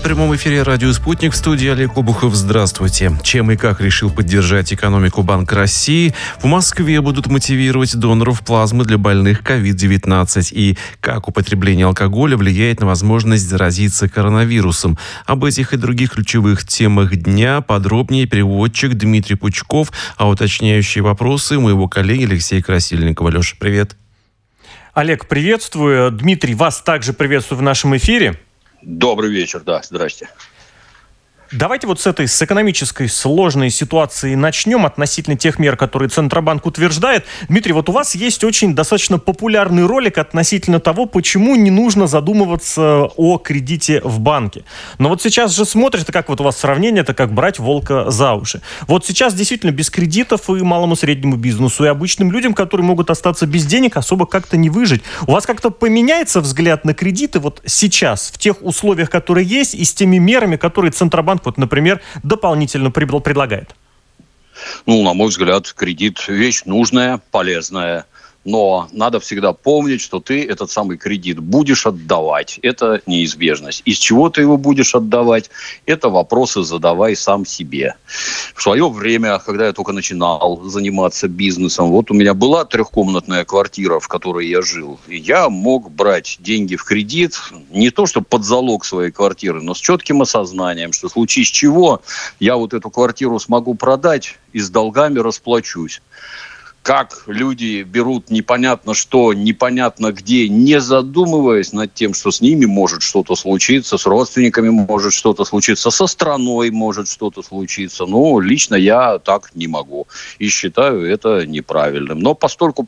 прямом эфире «Радио Спутник», в студии Олег Обухов. Здравствуйте. Чем и как решил поддержать экономику Банк России? В Москве будут мотивировать доноров плазмы для больных COVID-19. И как употребление алкоголя влияет на возможность заразиться коронавирусом. Об этих и других ключевых темах дня подробнее переводчик Дмитрий Пучков, а уточняющие вопросы у моего коллеги Алексея Красильникова. Леша, привет. Олег, приветствую. Дмитрий, вас также приветствую в нашем эфире. Добрый вечер, да, здрасте. Давайте вот с экономической сложной ситуации начнем относительно тех мер, которые Центробанк утверждает. Дмитрий, вот у вас есть очень достаточно популярный ролик относительно того, почему не нужно задумываться о кредите в банке. Но вот сейчас же смотришь, это как вот у вас сравнение, это как брать волка за уши. Вот сейчас действительно без кредитов и малому среднему бизнесу, и обычным людям, которые могут остаться без денег, особо как-то не выжить. У вас как-то поменяется взгляд на кредиты вот сейчас, в тех условиях, которые есть, и с теми мерами, которые Центробанк, вот, например, дополнительно предлагает? На мой взгляд, кредит – вещь нужная, полезная. Но надо всегда помнить, что ты этот самый кредит будешь отдавать. Это неизбежность. Из чего ты его будешь отдавать? Это вопросы задавай сам себе. В свое время, когда я только начинал заниматься бизнесом, вот у меня была трехкомнатная квартира, в которой я жил. И я мог брать деньги в кредит, не то что под залог своей квартиры, но с четким осознанием, что в случае с чего я вот эту квартиру смогу продать и с долгами расплачусь. Как люди берут непонятно что, непонятно где, не задумываясь над тем, что с ними может что-то случиться, с родственниками может что-то случиться, со страной может что-то случиться. Лично я так не могу. И считаю это неправильным. Но поскольку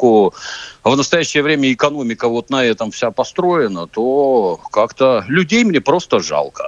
в настоящее время экономика вот на этом вся построена, то как-то людей мне просто жалко.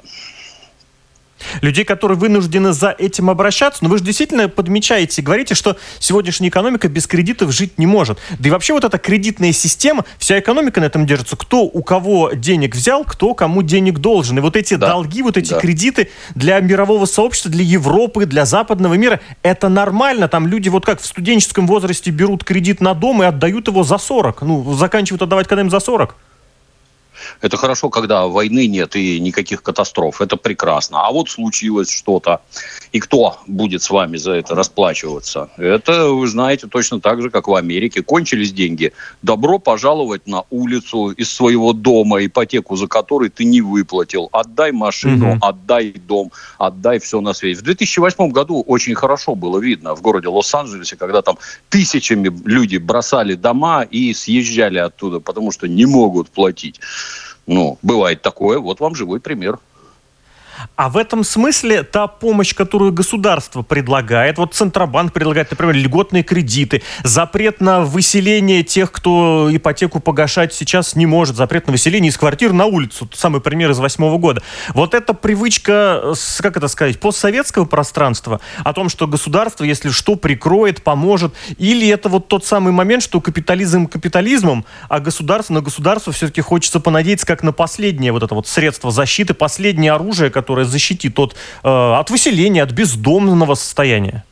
Людей, которые вынуждены за этим обращаться. Но вы же действительно подмечаете, говорите, что сегодняшняя экономика без кредитов жить не может. Да и вообще вот эта кредитная система, вся экономика на этом держится. Кто у кого денег взял, кто кому денег должен. И вот эти долги, вот эти кредиты для мирового сообщества, для Европы, для западного мира, это нормально. Там люди вот как в студенческом возрасте берут кредит на дом и отдают его за 40. Заканчивают отдавать когда-нибудь за 40. Это хорошо, когда войны нет и никаких катастроф. Это прекрасно. А вот случилось что-то. И кто будет с вами за это расплачиваться? Это, вы знаете, точно так же, как в Америке. Кончились деньги. Добро пожаловать на улицу из своего дома, ипотеку за который ты не выплатил. Отдай машину, отдай дом, отдай все на свете. В 2008 году очень хорошо было видно в городе Лос-Анджелесе, когда там тысячами люди бросали дома и съезжали оттуда, потому что не могут платить. Бывает такое. Вот вам живой пример. А в этом смысле та помощь, которую государство предлагает, вот Центробанк предлагает, например, льготные кредиты, запрет на выселение тех, кто ипотеку погашать сейчас не может, запрет на выселение из квартир на улицу, тот самый пример из 2008 года. Вот эта привычка, постсоветского пространства, о том, что государство, если что, прикроет, поможет, или это вот тот самый момент, что капитализм капитализмом, а на государство все-таки хочется понадеяться как на последнее вот это вот средство защиты, последнее оружие, которое защитит от выселения, от бездомного состояния?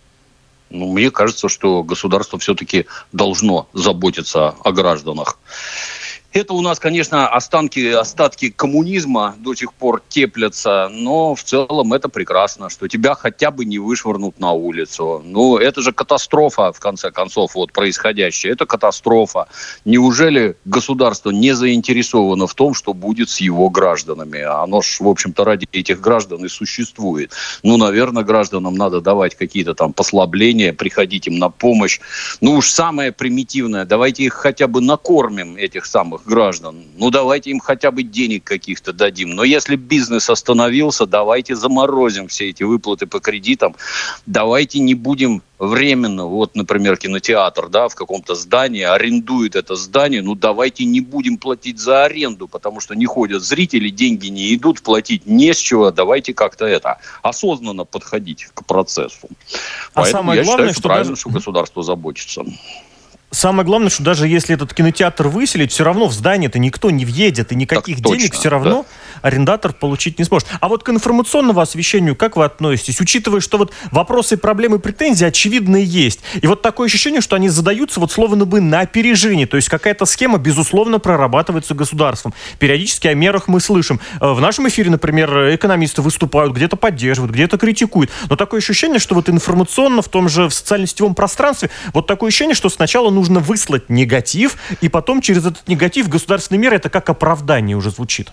Мне кажется, что государство все-таки должно заботиться о гражданах. Это у нас, конечно, остатки коммунизма до сих пор теплятся, но в целом это прекрасно, что тебя хотя бы не вышвырнут на улицу. Это же катастрофа, в конце концов, происходящее. Это катастрофа. Неужели государство не заинтересовано в том, что будет с его гражданами? Оно ж, в общем-то, ради этих граждан и существует. Наверное, гражданам надо давать какие-то там послабления, приходить им на помощь. Уж самое примитивное, давайте их хотя бы накормим, этих самых граждан. Давайте им хотя бы денег каких-то дадим. Но если бизнес остановился, давайте заморозим все эти выплаты по кредитам. Давайте не будем временно, например, кинотеатр, в каком-то здании, арендует это здание, давайте не будем платить за аренду, потому что не ходят зрители, деньги не идут, платить не с чего, давайте как-то осознанно подходить к процессу. Поэтому я считаю, что правильно, что государство заботится. Самое главное, что даже если этот кинотеатр выселить, все равно в здание-то никто не въедет, и никаких денег все равно арендатор получить не сможет. А вот к информационному освещению как вы относитесь? Учитывая, что вот вопросы, проблемы, претензии очевидные есть. И вот такое ощущение, что они задаются вот словно бы на опережении. То есть какая-то схема, безусловно, прорабатывается государством. Периодически о мерах мы слышим. В нашем эфире, например, экономисты выступают, где-то поддерживают, где-то критикуют. Но такое ощущение, что вот информационно в том же в социально-сетевом пространстве вот такое ощущение, что сначала нужно выслать негатив, и потом через этот негатив государственные меры, это как оправдание уже звучит.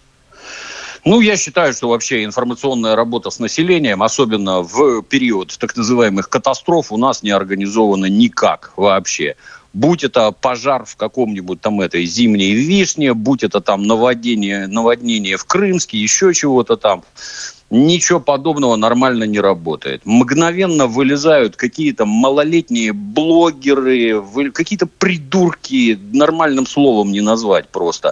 Ну, я считаю, что вообще информационная работа с населением, особенно в период так называемых катастроф, у нас не организована никак вообще. Будь это пожар в каком-нибудь там этой зимней Вишне, будь это там наводнение в Крымске, еще чего-то там. Ничего подобного нормально не работает. Мгновенно вылезают какие-то малолетние блогеры, какие-то придурки, нормальным словом не назвать просто.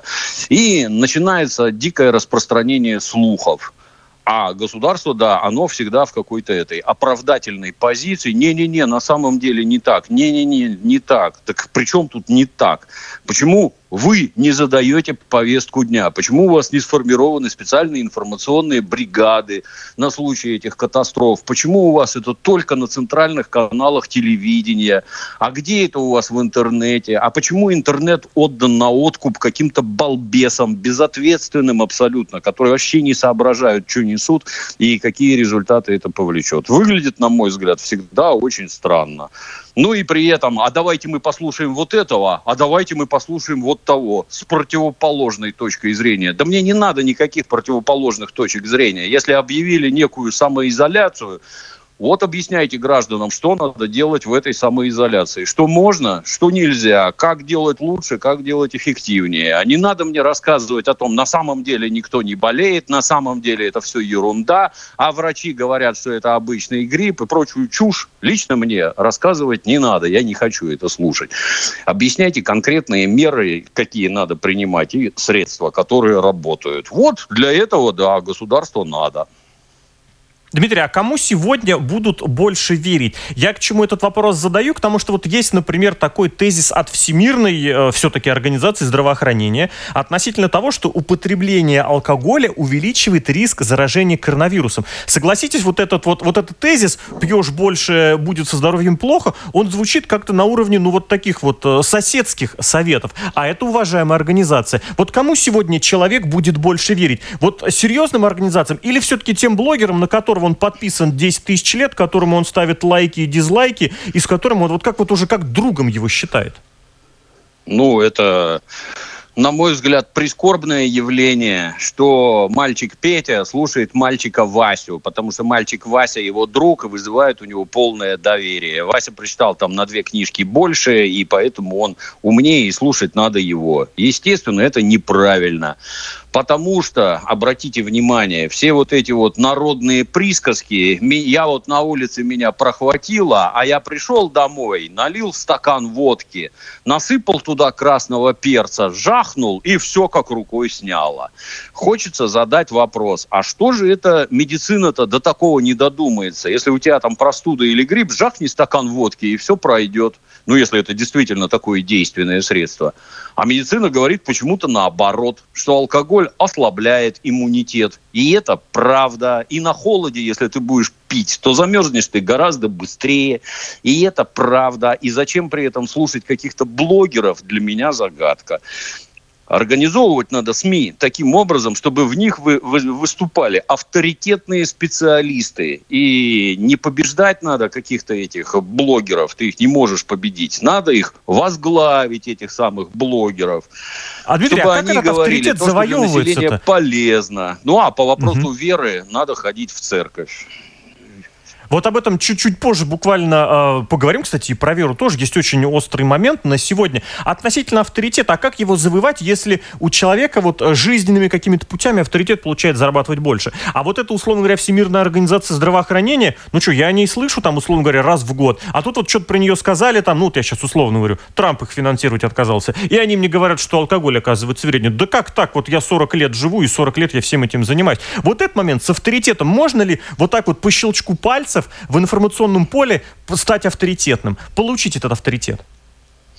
И начинается дикое распространение слухов. А государство, да, оно всегда в какой-то этой оправдательной позиции. Не-не-не, на самом деле не так. Не-не-не, не так. Так при чем тут не так? Почему вы не задаете повестку дня? Почему у вас не сформированы специальные информационные бригады на случай этих катастроф? Почему у вас это только на центральных каналах телевидения? А где это у вас в интернете? А почему интернет отдан на откуп каким-то балбесам, безответственным абсолютно, которые вообще не соображают, что несут и какие результаты это повлечет? Выглядит, на мой взгляд, всегда очень странно. Ну и при этом, а давайте мы послушаем вот этого, а давайте мы послушаем вот того, с противоположной точкой зрения. Да мне не надо никаких противоположных точек зрения. Если объявили некую самоизоляцию, вот объясняйте гражданам, что надо делать в этой самоизоляции. Что можно, что нельзя, как делать лучше, как делать эффективнее. А не надо мне рассказывать о том, на самом деле никто не болеет, на самом деле это все ерунда, а врачи говорят, что это обычный грипп и прочую чушь. Лично мне рассказывать не надо, я не хочу это слушать. Объясняйте конкретные меры, какие надо принимать, и средства, которые работают. Вот для этого, да, государству надо. Дмитрий, а кому сегодня будут больше верить? Я к чему этот вопрос задаю? К тому, что вот есть, например, такой тезис от Всемирной все-таки организации здравоохранения относительно того, что употребление алкоголя увеличивает риск заражения коронавирусом. Согласитесь, вот этот тезис «пьешь больше, будет со здоровьем плохо», он звучит как-то на уровне, ну, вот таких вот соседских советов. А это уважаемая организация. Вот кому сегодня человек будет больше верить? Вот серьезным организациям или все-таки тем блогерам, на которого он подписан 10 тысяч лет, которому он ставит лайки и дизлайки, и с которым он вот как вот уже как другом его считает? Ну, это, на мой взгляд, прискорбное явление, что мальчик Петя слушает мальчика Васю, потому что мальчик Вася его друг и вызывает у него полное доверие. Вася прочитал там на 2 книжки больше, и поэтому он умнее, и слушать надо его. Естественно, это неправильно. Потому что, обратите внимание, все вот эти вот народные присказки, я вот на улице меня прохватило, а я пришел домой, налил стакан водки, насыпал туда красного перца, жахнул, и все как рукой сняло. Хочется задать вопрос, а что же это медицина-то до такого не додумается? Если у тебя там простуда или грипп, жахни стакан водки, и все пройдет. Ну, если это действительно такое действенное средство. А медицина говорит почему-то наоборот, что алкоголь ослабляет иммунитет. И это правда. И на холоде, если ты будешь пить, то замерзнешь ты гораздо быстрее. И это правда. И зачем при этом слушать каких-то блогеров, для меня загадка. Организовывать надо СМИ таким образом, чтобы в них выступали авторитетные специалисты. И не побеждать надо каких-то этих блогеров, ты их не можешь победить. Надо их возглавить, этих самых блогеров. А, Дмитрий, чтобы а как они этот говорили авторитет то, что для населения завоевывается-то? полезно. Ну а по вопросу веры надо ходить в церковь. Вот об этом чуть-чуть позже буквально поговорим, кстати, и про веру тоже есть очень острый момент на сегодня. Относительно авторитета, а как его завоевать, если у человека вот жизненными какими-то путями авторитет получает зарабатывать больше? А вот это, условно говоря, Всемирная организация здравоохранения, ну что, я о ней слышу, там, условно говоря, раз в год, а тут вот что-то про нее сказали, там, ну вот я сейчас условно говорю, Трамп их финансировать отказался, и они мне говорят, что алкоголь, оказывается, вреден. Да как так? Вот я 40 лет живу, и 40 лет я всем этим занимаюсь. Вот этот момент с авторитетом, можно ли вот так вот по щелчку пальцев в информационном поле стать авторитетным, получить этот авторитет?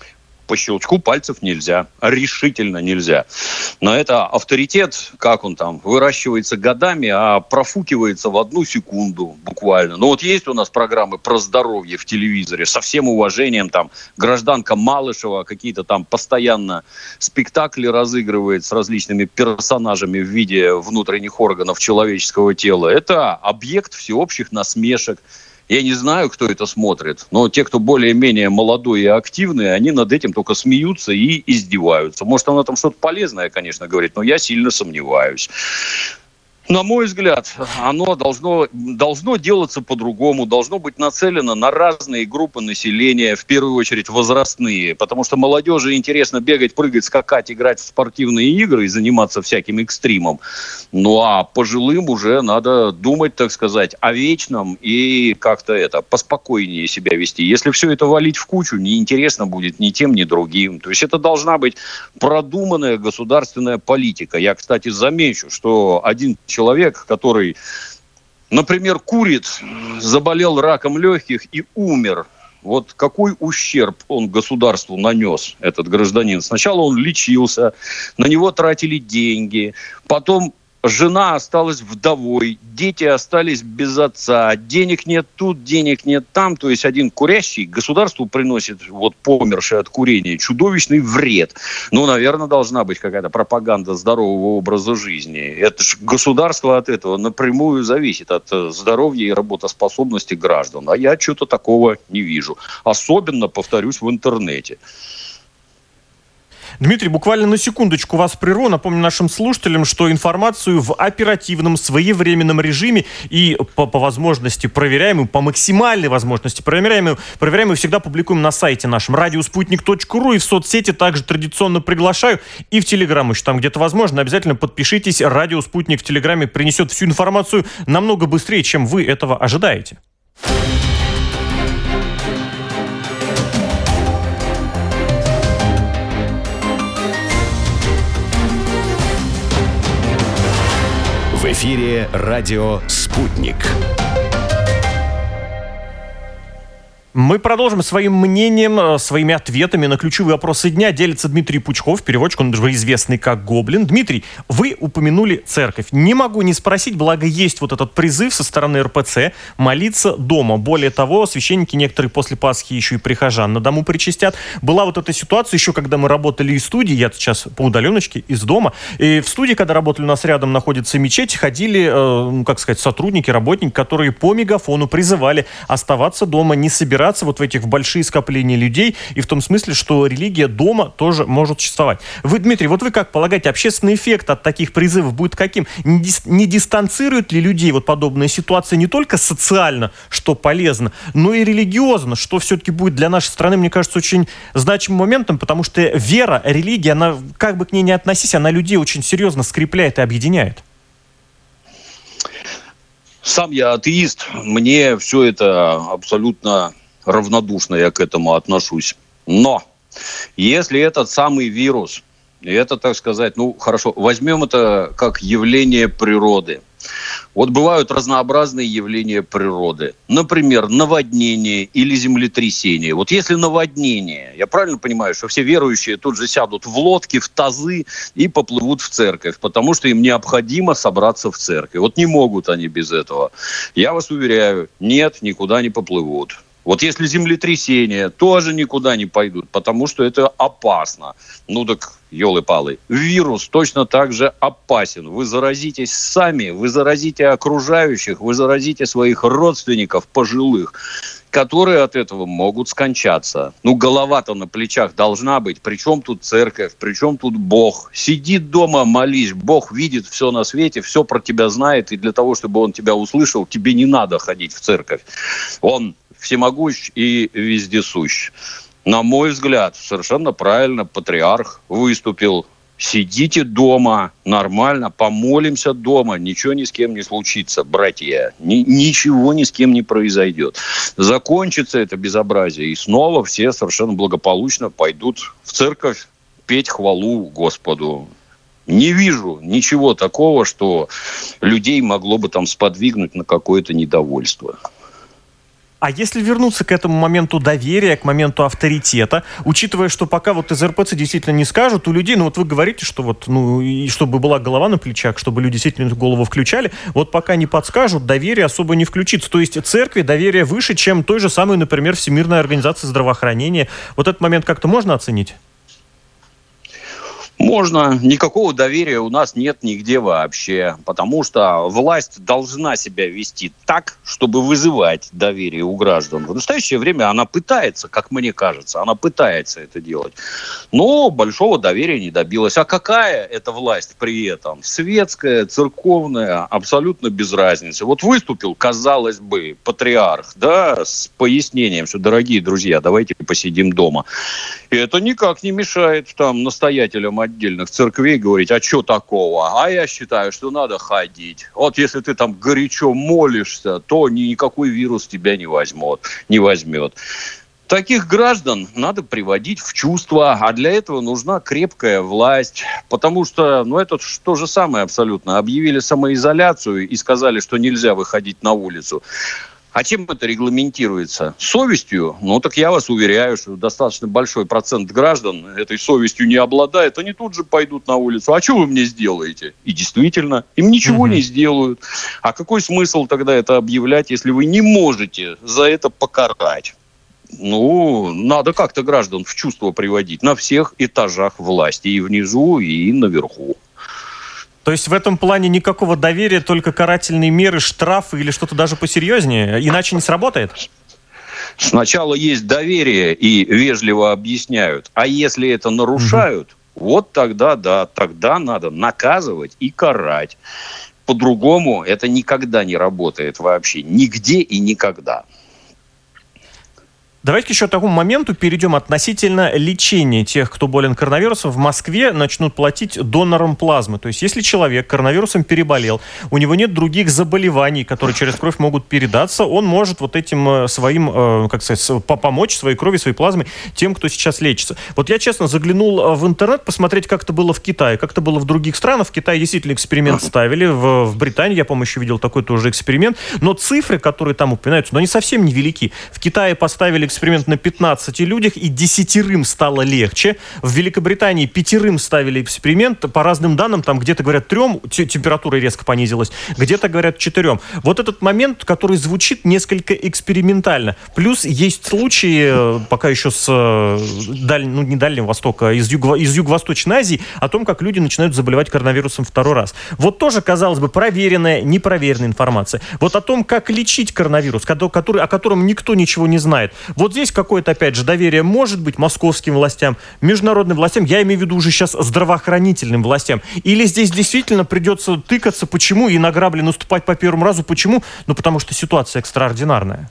по щелчку пальцев нельзя, решительно нельзя. Но это авторитет, как он там, выращивается годами, а профукивается в 1 секунду буквально. Ну вот есть у нас программы про здоровье в телевизоре, со всем уважением, там, гражданка Малышева, какие-то там постоянно спектакли разыгрывает с различными персонажами в виде внутренних органов человеческого тела. Это объект всеобщих насмешек. Я не знаю, кто это смотрит, но те, кто более-менее молодой и активный, они над этим только смеются и издеваются. Может, она там что-то полезное, конечно, говорит, но я сильно сомневаюсь. На мой взгляд, оно должно делаться по-другому, должно быть нацелено на разные группы населения, в первую очередь возрастные, потому что молодежи интересно бегать, прыгать, скакать, играть в спортивные игры и заниматься всяким экстримом. Ну а пожилым уже надо думать, так сказать, о вечном и как-то поспокойнее себя вести. Если все это валить в кучу, неинтересно будет ни тем, ни другим. То есть это должна быть продуманная государственная политика. Я, кстати, замечу, что один человек, который, например, курит, заболел раком легких и умер. Вот какой ущерб он государству нанес, этот гражданин. Сначала он лечился, на него тратили деньги, потом жена осталась вдовой, дети остались без отца, денег нет тут, денег нет там. То есть один курящий государству приносит, померший от курения, чудовищный вред. Ну, наверное, должна быть какая-то пропаганда здорового образа жизни. Это же государство от этого напрямую зависит, от здоровья и работоспособности граждан. А я что-то такого не вижу. Особенно, повторюсь, в интернете. Дмитрий, буквально на секундочку вас прерву. Напомню нашим слушателям, что информацию в оперативном, своевременном режиме и по возможности проверяемую, по максимальной возможности проверяемую всегда публикуем на сайте нашем радиоспутник.ру и в соцсети также традиционно приглашаю и в Телеграм еще там где-то возможно. Обязательно подпишитесь. Радио «Спутник» в Телеграме принесет всю информацию намного быстрее, чем вы этого ожидаете. В эфире радио «Спутник». Мы продолжим своим мнением, своими ответами на ключевые вопросы дня. Делится Дмитрий Пучков, переводчик, он даже известный как Гоблин. Дмитрий, вы упомянули церковь. Не могу не спросить, благо есть этот призыв со стороны РПЦ молиться дома. Более того, священники некоторые после Пасхи еще и прихожан на дому причастят. Была эта ситуация еще, когда мы работали из студии, я сейчас по удаленочке, из дома. И в студии, когда работали, у нас рядом находится мечеть, ходили, сотрудники, работники, которые по мегафону призывали оставаться дома, не собираться в этих большие скопления людей, и в том смысле, что религия дома тоже может существовать. Вы, Дмитрий, вы как полагаете, общественный эффект от таких призывов будет каким? Не дистанцирует ли людей подобная ситуация не только социально, что полезно, но и религиозно, что все-таки будет для нашей страны, мне кажется, очень значимым моментом, потому что вера, религия, она, как бы к ней ни относись, она людей очень серьезно скрепляет и объединяет. Сам я атеист, мне все это абсолютно равнодушно я к этому отношусь. Но если этот самый вирус, и это, так сказать, хорошо, возьмем это как явление природы. Бывают разнообразные явления природы. Например, наводнение или землетрясение. Если наводнение, я правильно понимаю, что все верующие тут же сядут в лодки, в тазы и поплывут в церковь, потому что им необходимо собраться в церковь. Не могут они без этого. Я вас уверяю, нет, никуда не поплывут. Если землетрясение, тоже никуда не пойдут, потому что это опасно. Так, елы-палы, вирус точно так же опасен. Вы заразитесь сами, вы заразите окружающих, вы заразите своих родственников пожилых, которые от этого могут скончаться. Голова-то на плечах должна быть. Причем тут церковь, причем тут Бог. Сиди дома, молись. Бог видит все на свете, все про тебя знает. И для того, чтобы он тебя услышал, тебе не надо ходить в церковь. Он всемогущ и вездесущ. На мой взгляд, совершенно правильно патриарх выступил. Сидите дома, нормально, помолимся дома, ничего ни с кем не случится, братья. Ничего ни с кем не произойдет. Закончится это безобразие, и снова все совершенно благополучно пойдут в церковь петь хвалу Господу. Не вижу ничего такого, что людей могло бы там сподвигнуть на какое-то недовольство. А если вернуться к этому моменту доверия, к моменту авторитета, учитывая, что пока вот из РПЦ действительно не скажут, у людей, ну вот вы говорите, что вот, ну, и чтобы была голова на плечах, чтобы люди действительно эту голову включали, вот пока не подскажут, доверие особо не включится. То есть церкви доверие выше, чем той же самой, например, Всемирной организации здравоохранения. Вот этот момент как-то можно оценить? Можно. Никакого доверия у нас нет нигде вообще, потому что власть должна себя вести так, чтобы вызывать доверие у граждан. В настоящее время она пытается, как мне кажется, она пытается это делать, но большого доверия не добилась. А какая эта власть при этом? Светская, церковная, абсолютно без разницы. Вот выступил, казалось бы, патриарх, да, с пояснением, что, дорогие друзья, давайте посидим дома. И это никак не мешает там настоятелям отдельных церквей говорить, а что такого? А я считаю, что надо ходить. Вот если ты там горячо молишься, то никакой вирус тебя не возьмет. Таких граждан надо приводить в чувство, а для этого нужна крепкая власть, потому что, ну, это то же самое абсолютно. Объявили самоизоляцию и сказали, что нельзя выходить на улицу. А чем это регламентируется? Совестью? Ну, так я вас уверяю, что достаточно большой процент граждан этой совестью не обладает. Они тут же пойдут на улицу. А что вы мне сделаете? И действительно, им ничего не сделают. А какой смысл тогда это объявлять, если вы не можете за это покарать? Ну, надо как-то граждан в чувство приводить на всех этажах власти. И внизу, и наверху. То есть в этом плане никакого доверия, только карательные меры, штрафы или что-то даже посерьезнее? Иначе не сработает? Сначала есть доверие и вежливо объясняют. А если это нарушают, вот тогда, да, тогда надо наказывать и карать. По-другому это никогда не работает вообще. Нигде и никогда. Давайте еще к такому моменту перейдем относительно лечения тех, кто болен коронавирусом. В Москве начнут платить донорам плазмы. То есть, если человек коронавирусом переболел, у него нет других заболеваний, которые через кровь могут передаться, он может вот этим своим, как сказать, помочь своей крови, своей плазмой тем, кто сейчас лечится. Вот я, честно, заглянул в интернет посмотреть, как это было в Китае, как это было в других странах. В Китае действительно эксперимент ставили, в Британии, я, по-моему, еще видел такой тоже эксперимент. Но цифры, которые там упоминаются, они совсем невелики. В Китае поставили эксперимент на 15 людях, и 10 стало легче. В Великобритании 5 ставили эксперимент. По разным данным, там где-то говорят 3, температура резко понизилась, где-то говорят 4. Вот этот момент, который звучит несколько экспериментально. Плюс есть случаи, пока еще с не Дальнего Востока, из Юго-Восточной Азии, о том, как люди начинают заболевать коронавирусом второй раз. Вот тоже, казалось бы, проверенная, непроверенная информация. Вот о том, как лечить коронавирус, о котором никто ничего не знает. Вот здесь какое-то, опять же, доверие может быть московским властям, международным властям, я имею в виду уже сейчас здравоохранительным властям. Или здесь действительно придется тыкаться, почему, и на грабли наступать по первому разу, почему? Ну, потому что ситуация экстраординарная.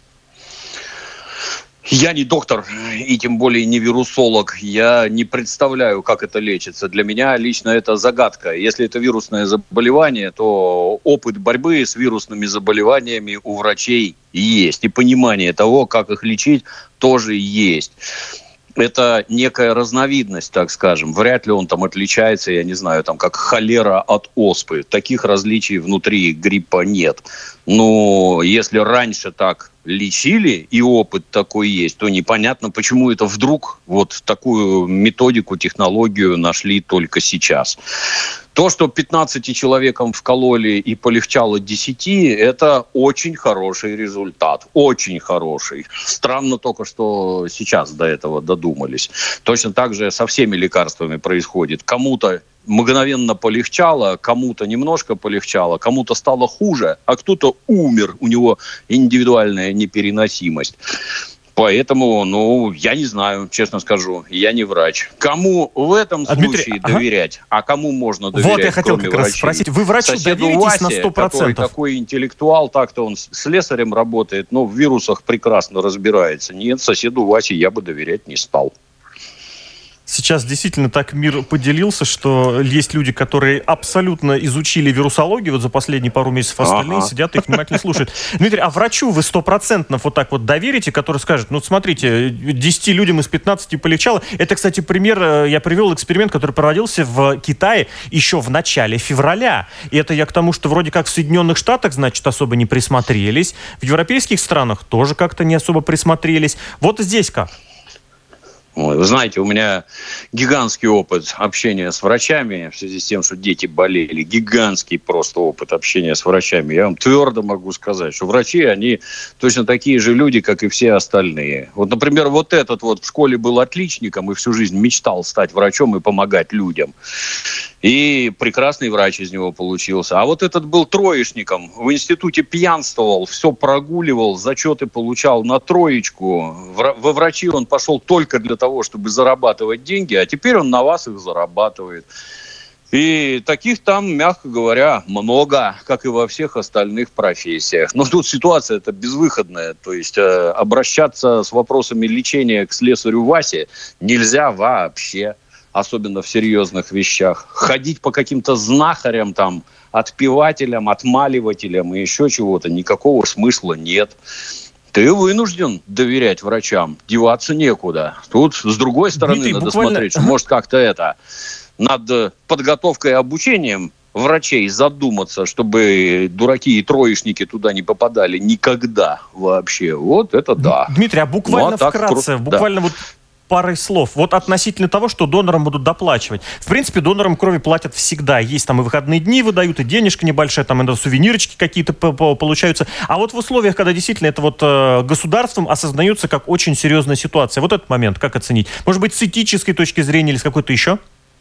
Я не доктор, и тем более не вирусолог. Я не представляю, как это лечится. Для меня лично это загадка. Если это вирусное заболевание, то опыт борьбы с вирусными заболеваниями у врачей есть. И понимание того, как их лечить, тоже есть. Это некая разновидность, так скажем. Вряд ли он там отличается, я не знаю, там как холера от оспы. Таких различий внутри гриппа нет. Но если раньше так лечили, и опыт такой есть, то непонятно, почему это вдруг вот такую методику, технологию нашли только сейчас. То, что 15 человекам вкололи и полегчало 10, это очень хороший результат. Очень хороший. Странно только, что сейчас до этого додумались. Точно так же со всеми лекарствами происходит. Кому-то мгновенно полегчало, кому-то немножко полегчало, кому-то стало хуже, а кто-то умер. У него индивидуальная непереносимость. Поэтому, я не знаю, честно скажу, я не врач. Кому в этом случае доверять, а кому можно доверять, вот я хотел кроме как раз врачей? спросить, вы врачу Соседу доверитесь Васе, на 100%? который такой интеллектуал, так-то он слесарем работает, но в вирусах прекрасно разбирается. Нет, соседу Васе я бы доверять не стал. Сейчас действительно так мир поделился, что есть люди, которые абсолютно изучили вирусологию вот за последние пару месяцев, остальные сидят и их внимательно слушают. Дмитрий, а врачу вы 100% вот так вот доверите, который скажет, ну, смотрите, 10 людям из 15 полегчало. Это, кстати, пример, я привел эксперимент, который проводился в Китае еще в начале февраля. И это я к тому, что вроде как в Соединенных Штатах, значит, особо не присмотрелись. В европейских странах тоже как-то не особо присмотрелись. Вот здесь как? Вы знаете, у меня гигантский опыт общения с врачами в связи с тем, что дети болели. Гигантский просто опыт общения с врачами. Я вам твердо могу сказать, что врачи, они точно такие же люди, как и все остальные. Вот, например, вот этот вот в школе был отличником и всю жизнь мечтал стать врачом и помогать людям. И прекрасный врач из него получился. А вот этот был троечником, в институте пьянствовал, все прогуливал, зачеты получал на троечку. Во врачи он пошел только для того, чтобы зарабатывать деньги, а теперь он на вас их зарабатывает. И таких там, мягко говоря, много, как и во всех остальных профессиях. Но тут ситуация-то безвыходная. То есть обращаться с вопросами лечения к слесарю Васе нельзя вообще. Особенно в серьезных вещах. Ходить по каким-то знахарям, там, отпевателям, отмаливателям и еще чего-то, никакого смысла нет. Ты вынужден доверять врачам, деваться некуда. Тут, с другой стороны, Дмитрий, надо смотреть, что, может, как-то над подготовкой и обучением врачей задуматься, чтобы дураки и троечники туда не попадали никогда вообще. Вот это да. Дмитрий, а буквально вкратце, буквально вот парой слов. Вот относительно того, что донорам будут доплачивать. В принципе, донорам крови платят всегда. Есть там и выходные дни выдают, и денежка небольшая, там и сувенирочки какие-то получаются. А вот в условиях, когда действительно это вот государством осознается как очень серьезная ситуация, вот этот момент как оценить? Может быть, с этической точки зрения или с какой-то еще?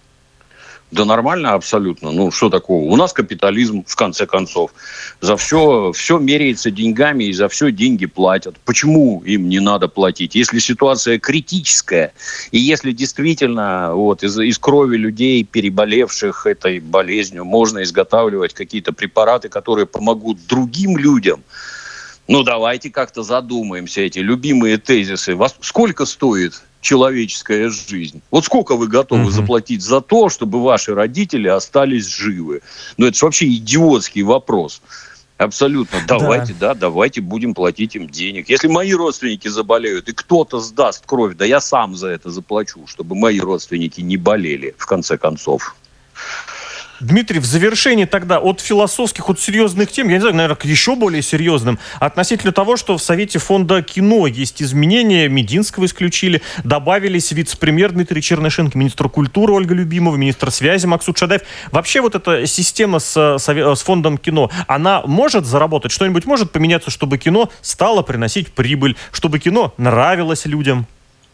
Да нормально абсолютно. Ну, что такого? У нас капитализм, в конце концов. За все меряется деньгами, и за все деньги платят. Почему им не надо платить? Если ситуация критическая, и если действительно вот, из крови людей, переболевших этой болезнью, можно изготавливать какие-то препараты, которые помогут другим людям, ну, давайте как-то задумаемся, эти любимые тезисы. Сколько стоит человеческая жизнь? Вот сколько вы готовы заплатить за то, чтобы ваши родители остались живы? Ну, это же вообще идиотский вопрос. Абсолютно. Давайте будем платить им денег. Если мои родственники заболеют, и кто-то сдаст кровь, да я сам за это заплачу, чтобы мои родственники не болели, в конце концов. Дмитрий, в завершении тогда от философских, от серьезных тем, я не знаю, наверное, к еще более серьезным, относительно того, что в Совете фонда кино есть изменения, Мединского исключили, добавились вице-премьер Дмитрий Чернышенко, министр культуры Ольга Любимова, министр связи Максут Шадаев. Вообще вот эта система с фондом кино, она может заработать? Что-нибудь может поменяться, чтобы кино стало приносить прибыль, чтобы кино нравилось людям?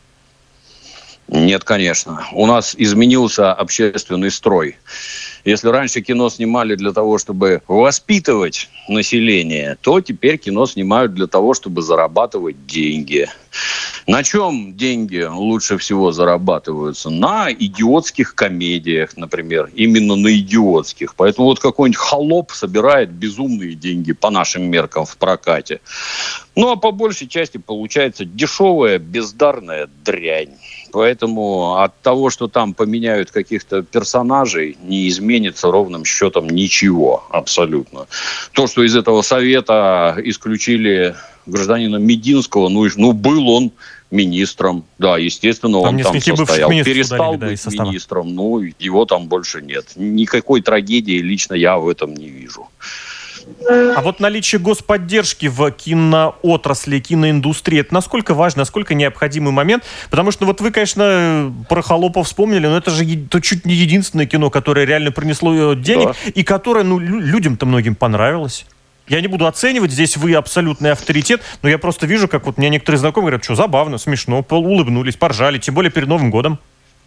Нет, конечно. У нас изменился общественный строй. Если раньше кино снимали для того, чтобы воспитывать население, то теперь кино снимают для того, чтобы зарабатывать деньги. На чем деньги лучше всего зарабатываются? На идиотских комедиях, например. Именно на идиотских. Поэтому вот какой-нибудь холоп собирает безумные деньги по нашим меркам в прокате. Ну, а по большей части получается дешевая, бездарная дрянь. Поэтому от того, что там поменяют каких-то персонажей, не изменится ровным счетом ничего абсолютно. То, что из этого совета исключили гражданина Мединского, ну был он министром, да, естественно, он там состоял. Перестал быть министром, ну, его там больше нет. Никакой трагедии лично я в этом не вижу. А вот наличие господдержки в киноотрасли, киноиндустрии, это насколько важно, насколько необходимый момент? Потому что вот вы, конечно, про холопов вспомнили, но это же чуть не единственное кино, которое реально принесло денег, да. И которое, людям-то многим понравилось. Я не буду оценивать, здесь вы абсолютный авторитет, но я просто вижу, как вот мне некоторые знакомые говорят, что забавно, смешно, улыбнулись, поржали, тем более перед Новым годом.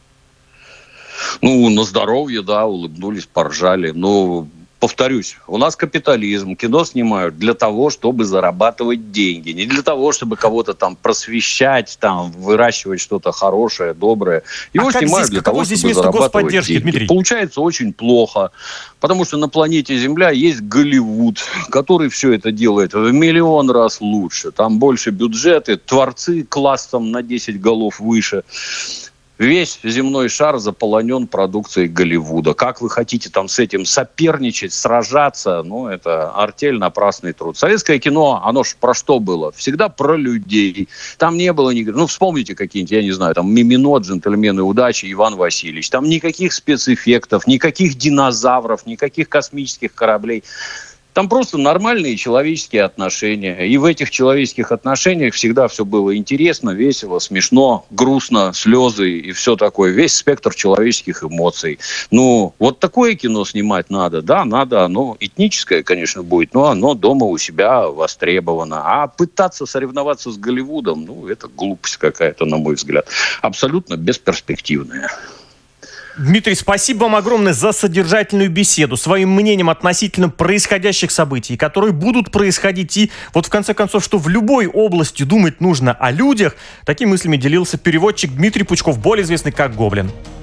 Ну, на здоровье, да, улыбнулись, поржали, но... Повторюсь, у нас капитализм, кино снимают для того, чтобы зарабатывать деньги, не для того, чтобы кого-то там просвещать, там выращивать что-то хорошее, доброе. Его снимают для того, чтобы зарабатывать деньги. Дмитрий? Получается очень плохо, потому что на планете Земля есть Голливуд, который все это делает в миллион раз лучше. Там больше бюджеты, творцы классом на 10 голов выше. Весь земной шар заполонен продукцией Голливуда. Как вы хотите там с этим соперничать, сражаться? Ну, это артель, напрасный труд. Советское кино, оно ж про что было? Всегда про людей. Там не было никаких... Ну, вспомните какие-нибудь, я не знаю, там «Мимино», «Джентльмены удачи», «Иван Васильевич». Там никаких спецэффектов, никаких динозавров, никаких космических кораблей. Там просто нормальные человеческие отношения. И в этих человеческих отношениях всегда все было интересно, весело, смешно, грустно, слезы и все такое. Весь спектр человеческих эмоций. Ну, вот такое кино снимать надо. Да, надо. Оно этническое, конечно, будет, но оно дома у себя востребовано. А пытаться соревноваться с Голливудом, ну, это глупость какая-то, на мой взгляд. Абсолютно бесперспективная. Дмитрий, спасибо вам огромное за содержательную беседу, своим мнением относительно происходящих событий, которые будут происходить. И вот в конце концов, что в любой области думать нужно о людях, такими мыслями делился переводчик Дмитрий Пучков, более известный как Гоблин.